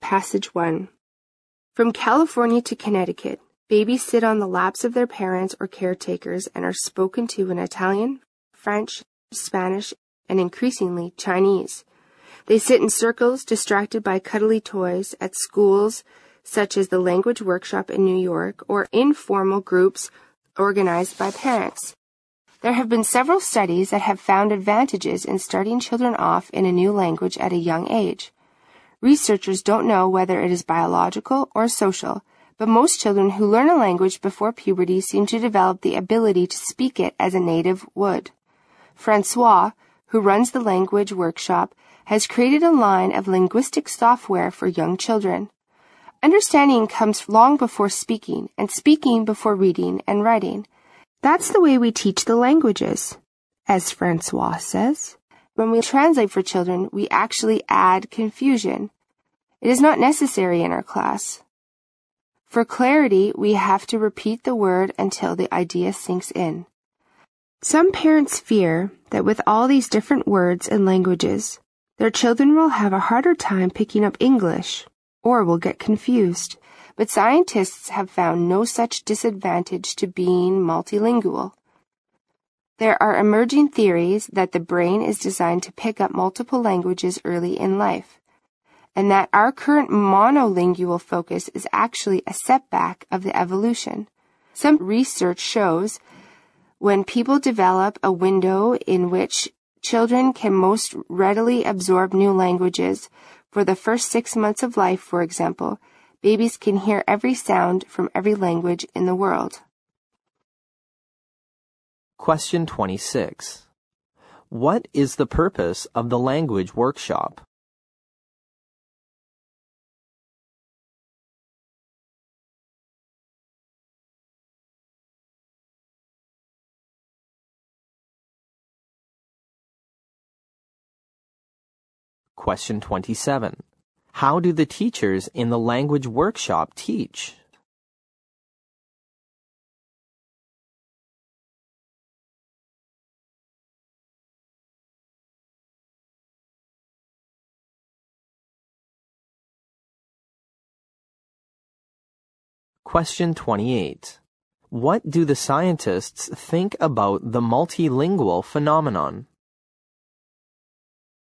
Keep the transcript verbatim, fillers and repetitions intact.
Passage one. From California to Connecticut, babies sit on the laps of their parents or caretakers and are spoken to in Italian, French, Spanish, and increasingly Chinese. They sit in circles distracted by cuddly toys at schools such as the Language Workshop in New York or informal groups organized by parents. There have been several studies that have found advantages in starting children off in a new language at a young age. Researchers don't know whether it is biological or social, but most children who learn a language before puberty seem to develop the ability to speak it as a native would. Francois, who runs the Language Workshop, has created a line of linguistic software for young children. Understanding comes long before speaking, and speaking before reading and writing. That's the way we teach the languages, as Francois says. When we translate for children, we actually add confusion. It is not necessary in our class. For clarity, we have to repeat the word until the idea sinks in. Some parents fear that with all these different words and languages, their children will have a harder time picking up English or will get confused. But scientists have found no such disadvantage to being multilingual. There are emerging theories that the brain is designed to pick up multiple languages early in life, and that our current monolingual focus is actually a setback of the evolution. Some research shows when people develop a window in which children can most readily absorb new languages, for the first six months of life, for example, babies can hear every sound from every language in the world. Question twenty-six. What is the purpose of the Language Workshop? Question twenty-seven. How do the teachers in the Language Workshop teach? Question twenty-eight. What do the scientists think about the multilingual phenomenon?